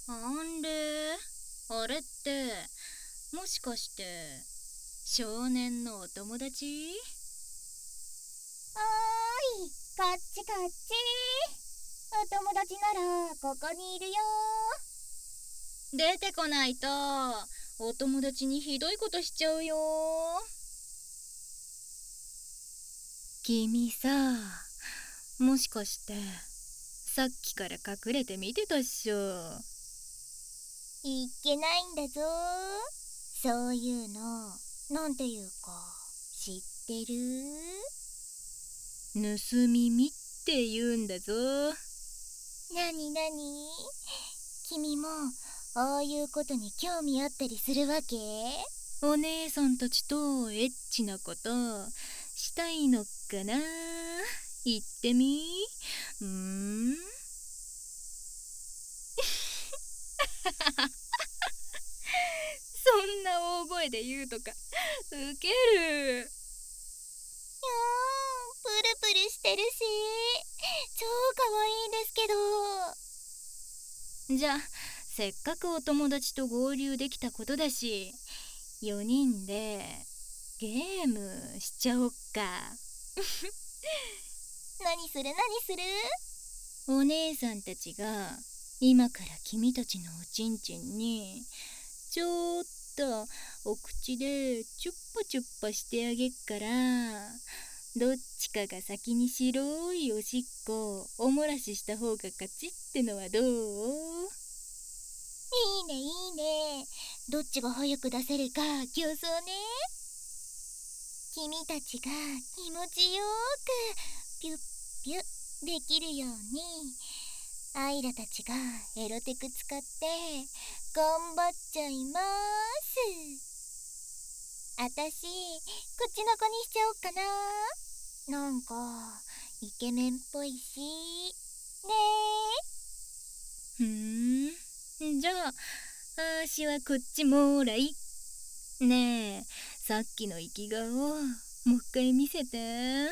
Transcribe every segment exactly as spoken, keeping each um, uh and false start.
あんれ、あれってもしかして少年のお友達？ おーい、こっちこっち。お友達ならここにいるよ。 出てこないとお友達にひどいことしちゃうよ。君さ、もしかしてさっきから隠れて見てたっしょ。 いっけないんだぞ。そういうのなんていうか知ってる？ 盗み見って言うんだぞ。 なになに？君もああいうことに興味あったりするわけ？ お姉さんたちとエッチなことしたいのかな？言ってみ。うーんそんな大声で言うとかウケる。 いやー、プルプルしてるし超かわいいんですけど。 じゃあせっかくお友達と合流できたことだし、よにんでゲームしちゃおっか。 何する何する？ お姉さんたちが今から君たちのおちんちんにちょっとお口でチュッパチュッパしてあげっから、どっちかが先に白いおしっこをおもらしした方が勝ちってのはどう？ いいねいいね。どっちが早く出せるか競争ね。君たちが気持ちよーくピュッピュッできるようにアイラたちがエロテク使って頑張っちゃいます。あたしこっちの子にしちゃおっかな。なんかイケメンっぽいしねふーん、じゃああーしはこっちもーらい。ねえ、さっきの生き顔もう一回見せて。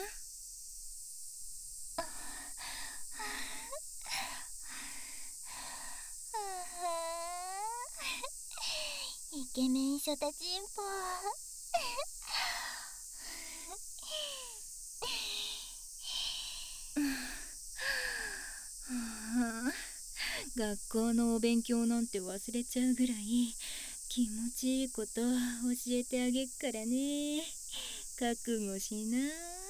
え。イケメンショタチンポ。 学校のお勉強なんて忘れちゃうぐらい気持ちいいこと教えてあげっからね。覚悟しな。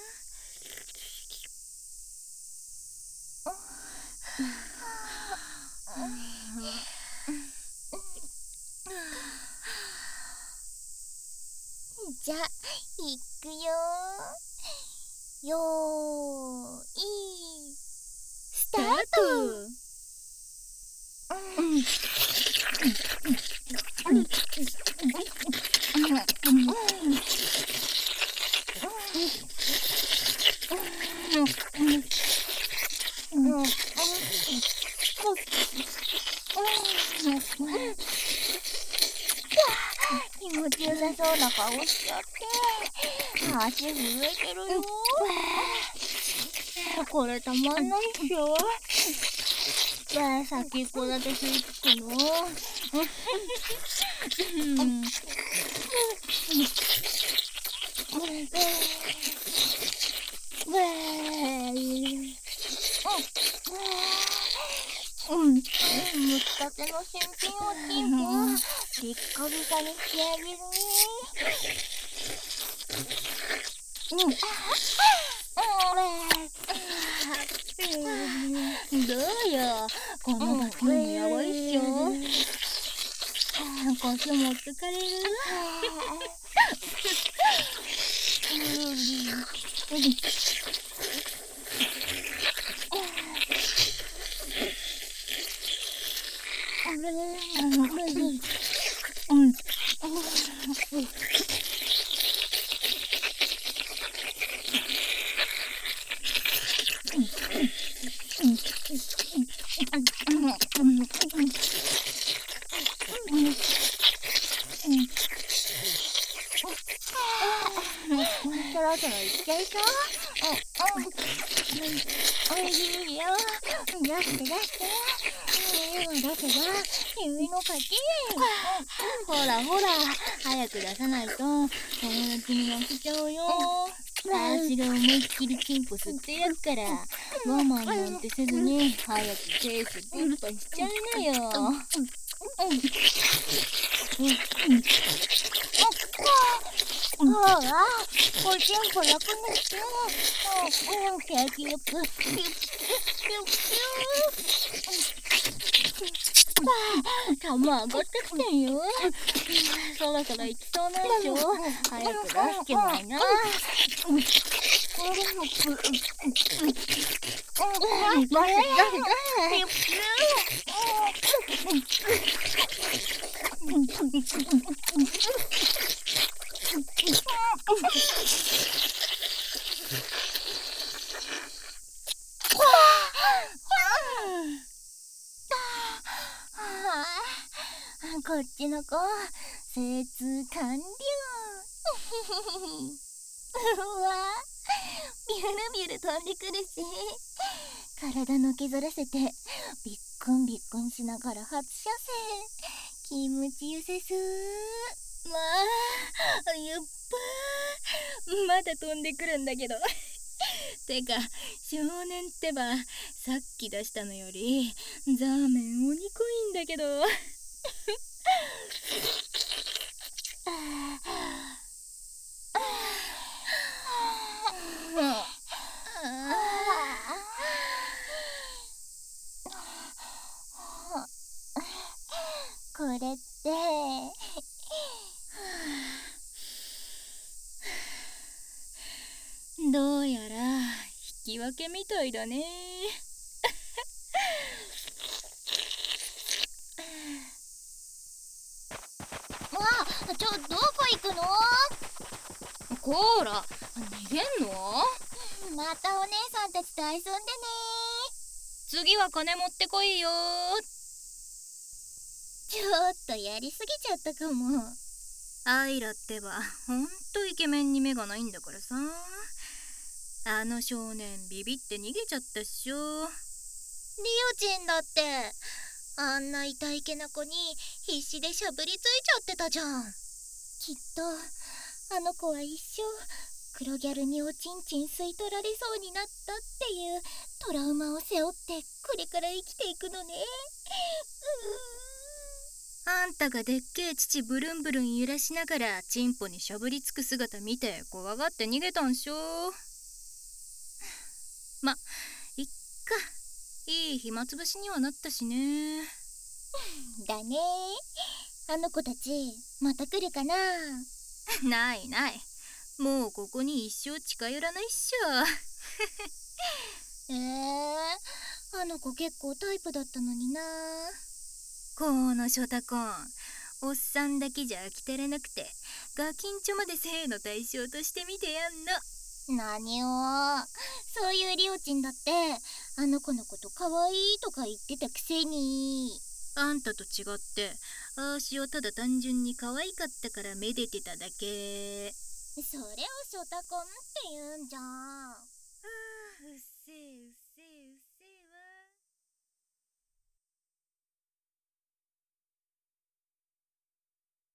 じゃ、いくよー。よーいスタート。気持ちよさそうな顔しちゃって足震えてるよ。これたまんないっしょ。先っぽだけ吸い付くの。うん、むきたての新品おちんぽピッカピカにしてあげるね。 どうよ、このバキュームやばいっしょ。腰持ってかれる。 そろそろ行っちゃいそう。 おいしいよ。出して出して。出せば君の勝ち。 ほらほら、早く出さないと友達に負けちゃうよ。私が思いっきりチンポ吸ってやっから、我慢なんてせずに早くペース突破しちゃいなよ。 ほら、おちんぽ楽にして。景気よく。ピュッピュッピュッピュッ。 玉上がってきてんよ。そろそろ行きそうなんでしょ。早く出すけばいな。 こっちの子、精通完了。うわ、ビュルビュル飛んでくるし、体のけぞらせてびっくんびっくんしながら初射精。気持ちよさそう。 まあ、やっばまだ飛んでくるんだけど。てか、少年ってば、さっき出したのよりザーメン鬼濃いんだけど。 これってどうやら引き分けみたいだね。 わあ、ちょ、どこ行くの？ こーら、逃げんの？ またお姉さんたちと遊んでね。 次は金持ってこいよ。 ちょっとやりすぎちゃったかも。 アイラってばほんとイケメンに目がないんだからさ。あの少年ビビって逃げちゃったっしょ。リオチンだってあんな痛いけな子に必死でしゃぶりついちゃってたじゃん。きっとあの子は一生黒ギャルにおちんちん吸い取られそうになったっていうトラウマを背負ってこれから生きていくのね。 うーん、あんたがでっけえ乳ブルンブルン揺らしながらチンポにしゃぶりつく姿見て怖がって逃げたんしょ。ま、いっか。いい暇つぶしにはなったしね。 だね。あの子たちまた来るかな。 ないない、もうここに一生近寄らないっしえょ。 ー、あの子結構タイプだったのにな。 このショタコン、おっさんだけじゃ飽き足れなくてガキンチョまで性の対象として見てやんの。 何を、そういうリオチンだってあの子のこと可愛いとか言ってたくせに。 あんたと違ってあーしをただ単純に可愛かったからめでてただけ。 それをショタコンって言うんじゃん。